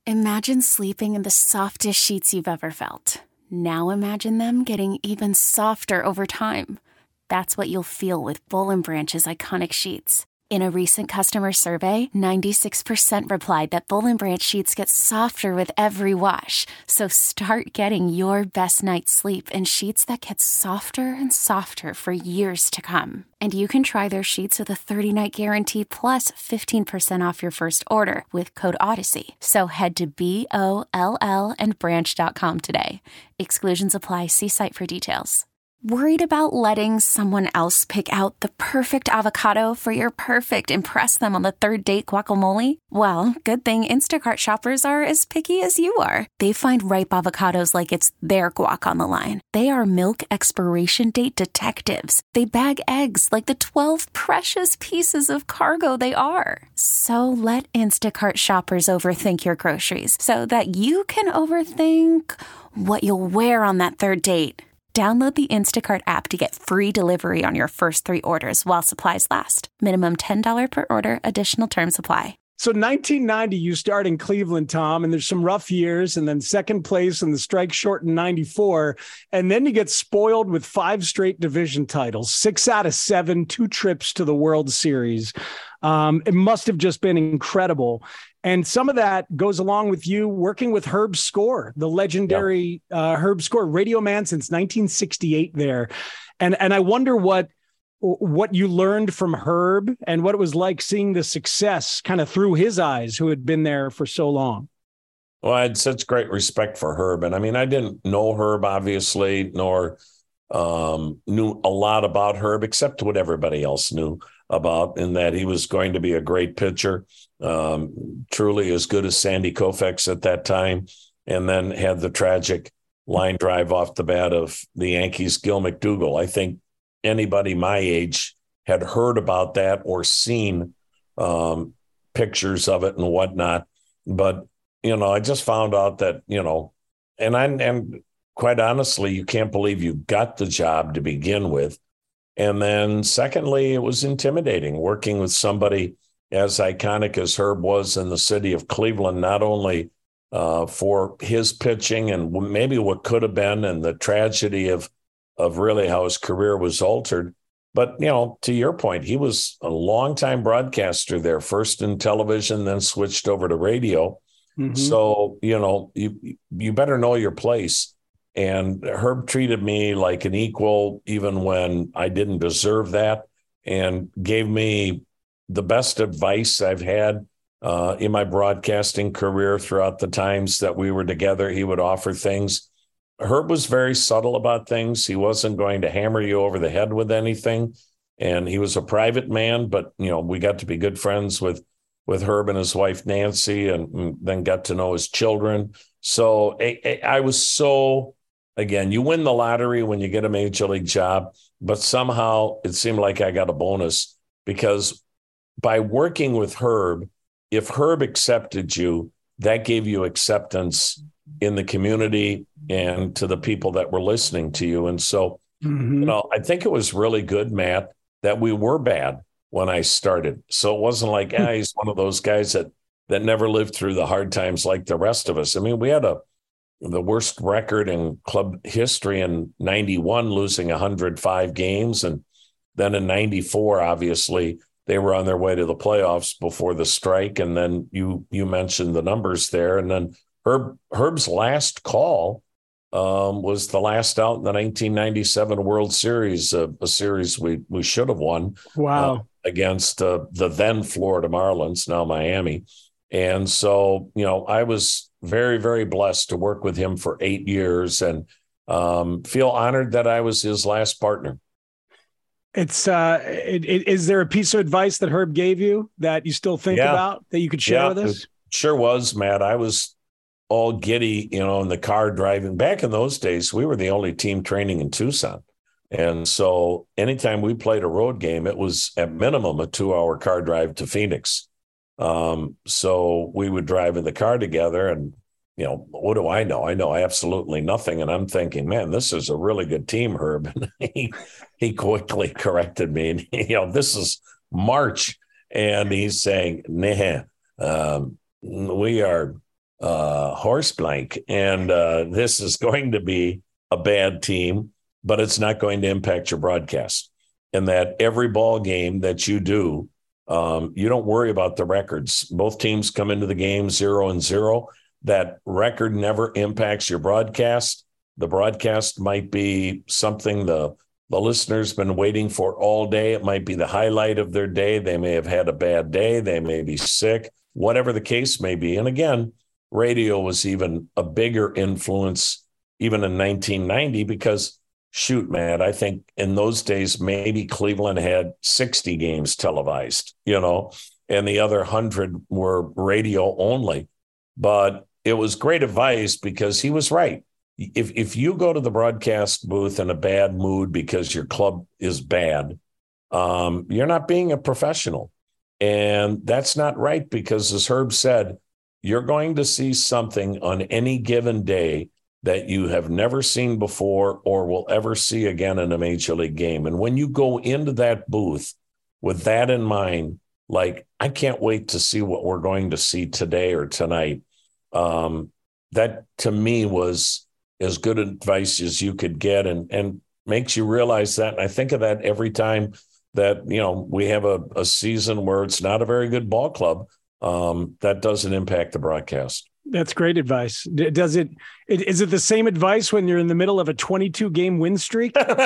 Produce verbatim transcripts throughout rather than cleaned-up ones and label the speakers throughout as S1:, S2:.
S1: Imagine sleeping in the softest sheets you've ever felt. Now imagine them getting even softer over time. That's what you'll feel with Boll and Branch's iconic sheets. In a recent customer survey, ninety-six percent replied that Boll and Branch sheets get softer with every wash. So start getting your best night's sleep in sheets that get softer and softer for years to come. And you can try their sheets with a thirty-night guarantee plus fifteen percent off your first order with code Odyssey. So head to B O L L and branch dot com today. Exclusions apply. See site for details. Worried about letting someone else pick out the perfect avocado for your perfect impress them on the third date guacamole? Well, good thing Instacart shoppers are as picky as you are. They find ripe avocados like it's their guac on the line. They are milk expiration date detectives. They bag eggs like the twelve precious pieces of cargo they are. So let Instacart shoppers overthink your groceries so that you can overthink what you'll wear on that third date. Download the Instacart app to get free delivery on your first three orders while supplies last. Minimum ten dollars per order. Additional terms apply.
S2: So nineteen ninety, you start in Cleveland, Tom, and there's some rough years, and then second place in the strike shortened ninety-four. And then you get spoiled with five straight division titles, six out of seven, two trips to the World Series. Um, it must have just been incredible. And some of that goes along with you working with Herb Score, the legendary yep. uh, Herb Score, radio man since nineteen sixty-eight there. And, and I wonder what, what you learned from Herb and what it was like seeing the success kind of through his eyes, who had been there for so long.
S3: Well, I had such great respect for Herb. And I mean, I didn't know Herb, obviously, nor um, knew a lot about Herb, except what everybody else knew about, in that he was going to be a great pitcher, um, truly as good as Sandy Koufax at that time, and then had the tragic line drive off the bat of the Yankees' Gil McDougall. I think anybody my age had heard about that or seen um, pictures of it and whatnot. But, you know, I just found out that, you know, and I, and quite honestly, you can't believe you got the job to begin with. And then secondly, it was intimidating working with somebody as iconic as Herb was in the city of Cleveland, not only uh, for his pitching and maybe what could have been and the tragedy of of really how his career was altered. But, you know, to your point, he was a longtime broadcaster there, first in television, then switched over to radio. Mm-hmm. So, you know, you you better know your place. And Herb treated me like an equal, even when I didn't deserve that, and gave me the best advice I've had uh, in my broadcasting career throughout the times that we were together. He would offer things. Herb was very subtle about things. He wasn't going to hammer you over the head with anything. And he was a private man, but, you know, we got to be good friends with, with Herb and his wife, Nancy, and, and then got to know his children. So I, I was so... Again, you win the lottery when you get a major league job, but somehow it seemed like I got a bonus because by working with Herb, if Herb accepted you, that gave you acceptance in the community and to the people that were listening to you. And so, mm-hmm. you know, I think it was really good, Matt, that we were bad when I started. So it wasn't like, ah, he's one of those guys that, that never lived through the hard times like the rest of us. I mean, we had a the worst record in club history in ninety-one, losing one hundred five games. And then in ninety-four, obviously, they were on their way to the playoffs before the strike. And then you you mentioned the numbers there. And then Herb Herb's last call um, was the last out in the nineteen ninety-seven World Series, uh, a series we, we should have won.
S2: Wow.
S3: Uh, against uh, the then Florida Marlins, now Miami. And so, you know, I was very, very blessed to work with him for eight years and um, feel honored that I was his last partner.
S2: It's uh, it, it, is there a piece of advice that Herb gave you that you still think yeah. about that you could share
S3: yeah,
S2: with us?
S3: It sure was, Matt. I was all giddy, you know, in the car driving. Back in those days, we were the only team training in Tucson. And so anytime we played a road game, it was at minimum a two hour car drive to Phoenix. Um, so we would drive in the car together and, you know, what do I know? I know absolutely nothing. And I'm thinking, man, this is a really good team, Herb. And he, he quickly corrected me. And, you know, this is March. And he's saying, nah, um, we are uh, horse blank. And uh, this is going to be a bad team, but it's not going to impact your broadcast. And that every ball game that you do, um, you don't worry about the records. Both teams come into the game zero and zero. That record never impacts your broadcast. The broadcast might be something the the listener's been waiting for all day. It might be the highlight of their day. They may have had a bad day. They may be sick, whatever the case may be. And again, radio was even a bigger influence even in nineteen ninety because, shoot, man, I think in those days, maybe Cleveland had sixty games televised, you know, and the other one hundred were radio only. But it was great advice because he was right. If if you go to the broadcast booth in a bad mood because your club is bad, um, you're not being a professional. And that's not right because, as Herb said, you're going to see something on any given day that you have never seen before or will ever see again in a major league game. And when you go into that booth with that in mind, like, I can't wait to see what we're going to see today or tonight. Um, that to me was as good advice as you could get, and, and makes you realize that. And I think of that every time that, you know, we have a, a season where it's not a very good ball club. Um, that doesn't impact the broadcast.
S2: That's great advice. Does it, it, is it the same advice when you're in the middle of a twenty-two game win streak? Is it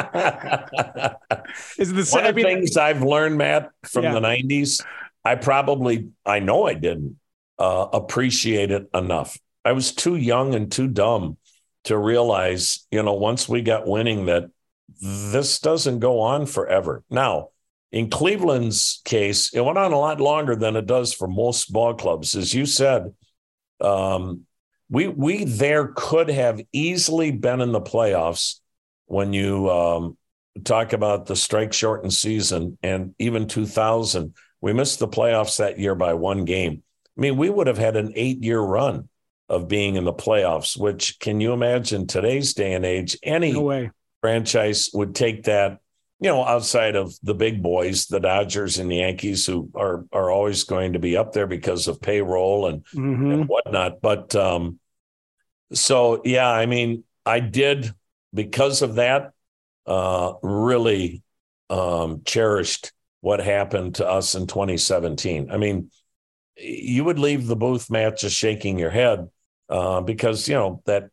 S2: the same?
S3: One of the
S2: I mean,
S3: things I've learned, Matt, from
S2: yeah.
S3: the nineties, I probably, I know I didn't uh, appreciate it enough. I was too young and too dumb to realize, you know, once we got winning, that this doesn't go on forever. Now, in Cleveland's case, it went on a lot longer than it does for most ball clubs. As you said, um, we we there could have easily been in the playoffs when you um, talk about the strike-shortened season, and even two thousand. We missed the playoffs that year by one game. I mean, we would have had an eight-year run of being in the playoffs, which, can you imagine today's day and age, any
S2: no way.
S3: franchise would take that, you know, outside of the big boys, the Dodgers and the Yankees, who are are always going to be up there because of payroll and, mm-hmm. and whatnot. But um, so, yeah, I mean, I did, because of that, uh, really um, cherished what happened to us in twenty seventeen. I mean, you would leave the booth, Matt, just shaking your head uh, because, you know, that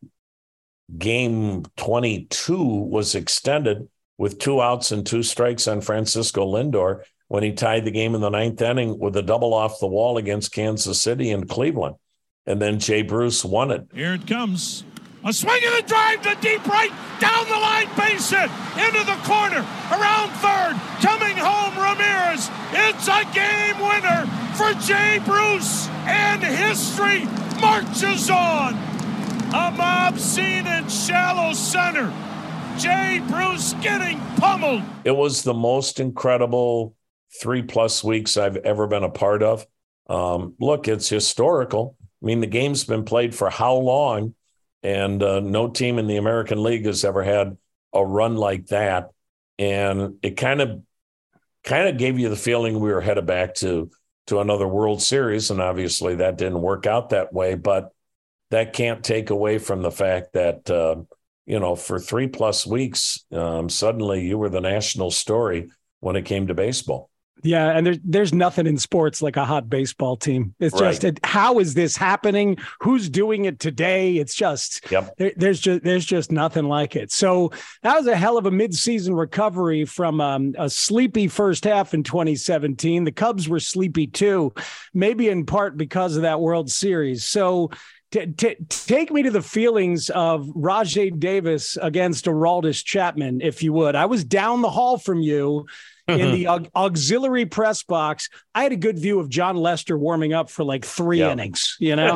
S3: game twenty-two was extended with two outs and two strikes on Francisco Lindor when he tied the game in the ninth inning with a double off the wall against Kansas City and Cleveland. And then Jay Bruce won it.
S4: Here it comes. A swing and a drive to deep right, down the line, base hit, into the corner, around third, coming home Ramirez. It's a game winner for Jay Bruce, and history marches on. A mob scene in shallow center. Jay Bruce getting pummeled.
S3: It was the most incredible three plus weeks I've ever been a part of. Um, look, it's historical. I mean, the game's been played for how long? And uh, no team in the American League has ever had a run like that. And it kind of kind of gave you the feeling we were headed back to, to another World Series. And obviously that didn't work out that way. But that can't take away from the fact that, uh, you know, for three plus weeks, um, suddenly you were the national story when it came to baseball.
S2: Yeah, and there's there's nothing in sports like a hot baseball team. It's just
S3: Right.
S2: it, how is this happening? Who's doing it today? It's just
S3: Yep.
S2: there, there's just there's just nothing like it. So that was a hell of a midseason recovery from um, a sleepy first half in twenty seventeen. The Cubs were sleepy too, maybe in part because of that World Series. So T- t- take me to the feelings of Rajay Davis against Aroldis Chapman, if you would. I was down the hall from you in the au- auxiliary press box. I had a good view of John Lester warming up for like three
S3: Yeah.
S2: innings, you know?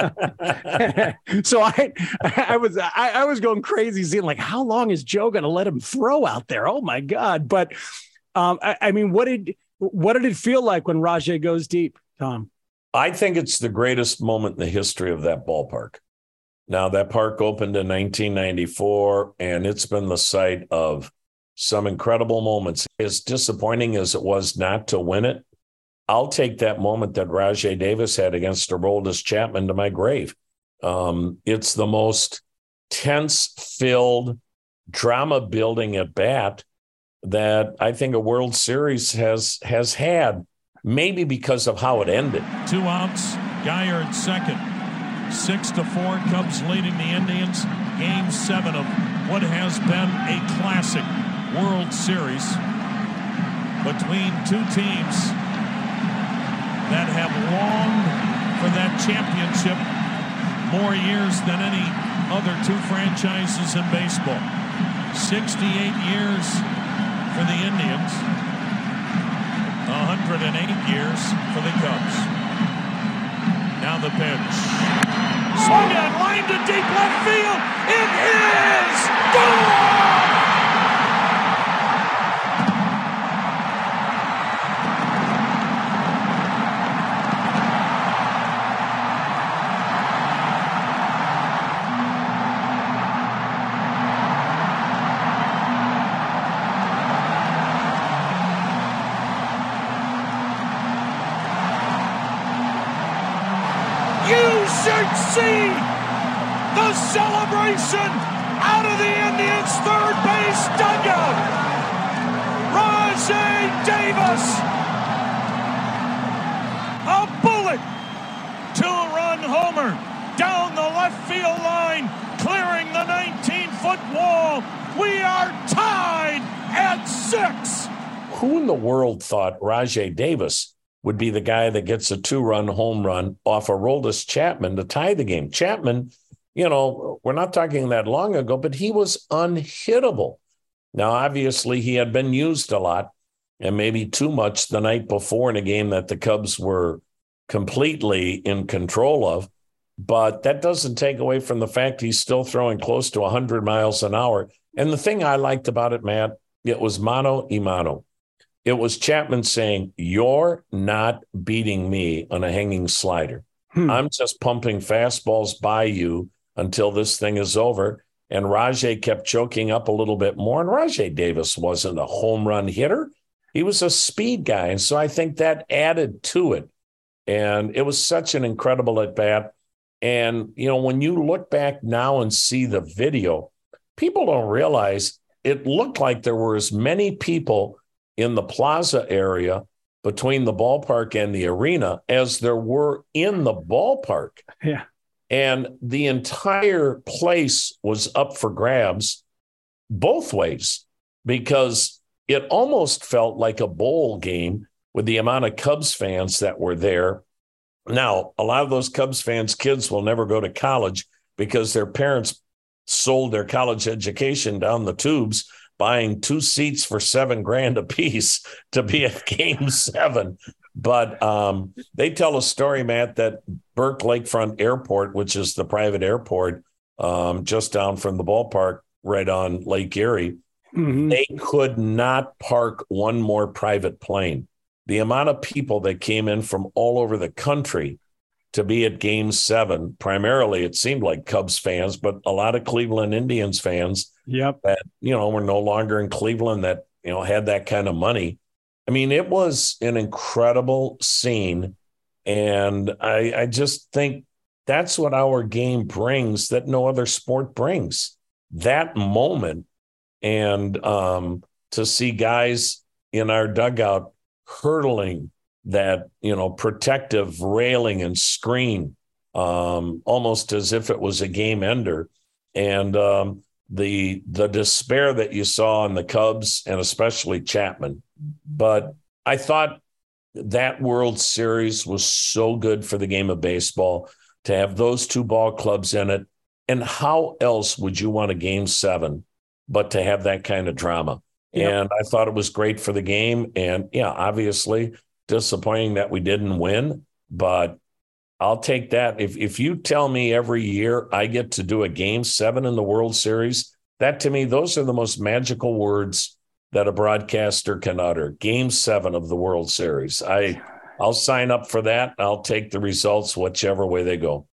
S2: So I, I was, I, I was going crazy seeing like, how long is Joe going to let him throw out there? Oh my God. But um, I, I mean, what did, what did it feel like when Rajay goes deep, Tom?
S3: I think it's the greatest moment in the history of that ballpark. Now, that park opened in nineteen ninety-four, and it's been the site of some incredible moments. As disappointing as it was not to win it, I'll take that moment that Rajai Davis had against Aroldis Chapman to my grave. Um, it's the most tense-filled, drama-building at bat that I think a World Series has has had, maybe because of how it ended.
S4: Two outs, Geyer at second. Six to four, Cubs leading the Indians. Game seven of what has been a classic World Series between two teams that have longed for that championship more years than any other two franchises in baseball. sixty-eight years for the Indians, one hundred eight years for the Cubs. Now the pitch. Swung on, line to deep left field. It is gone! Should see the celebration out of the Indians' third base dugout. Rajai Davis, a bullet, two-run homer down the left field line, clearing the nineteen-foot wall. We are tied at six.
S3: Who in the world thought Rajai Davis would be the guy that gets a two-run home run off Aroldis Chapman to tie the game? Chapman, you know, we're not talking that long ago, but he was unhittable. Now, obviously, he had been used a lot and maybe too much the night before in a game that the Cubs were completely in control of. But that doesn't take away from the fact he's still throwing close to one hundred miles an hour. And the thing I liked about it, Matt, it was mano y mano. It was Chapman saying, "You're not beating me on a hanging slider. Hmm. I'm just pumping fastballs by you until this thing is over." And Rajai kept choking up a little bit more. And Rajai Davis wasn't a home run hitter. He was a speed guy. And so I think that added to it. And it was such an incredible at-bat. And, you know, when you look back now and see the video, people don't realize it looked like there were as many people in the plaza area between the ballpark and the arena as there were in the ballpark.
S2: Yeah.
S3: And the entire place was up for grabs both ways, because it almost felt like a bowl game with the amount of Cubs fans that were there. Now, a lot of those Cubs fans' kids will never go to college because their parents sold their college education down the tubes, buying two seats for seven grand a piece to be at game seven. But um, they tell a story, Matt, that Burke Lakefront Airport, which is the private airport um, just down from the ballpark right on Lake Erie, mm-hmm. they could not park one more private plane. The amount of people that came in from all over the country to be at game seven, primarily it seemed like Cubs fans, but a lot of Cleveland Indians fans
S2: yep.
S3: that, you know, were no longer in Cleveland that, you know, had that kind of money. I mean, it was an incredible scene. And I, I just think that's what our game brings that no other sport brings. That moment. And um, to see guys in our dugout hurdling that, you know, protective railing and screen, um, almost as if it was a game ender. And um, the the despair that you saw in the Cubs and especially Chapman. But I thought that World Series was so good for the game of baseball to have those two ball clubs in it. And how else would you want a game seven but to have that kind of drama? Yep. And I thought it was great for the game. And yeah, obviously disappointing that we didn't win, but I'll take that. If if you tell me every year I get to do a game seven in the World Series, that to me, those are the most magical words that a broadcaster can utter. Game seven of the World Series. I, I'll sign up for that. I'll take the results whichever way they go.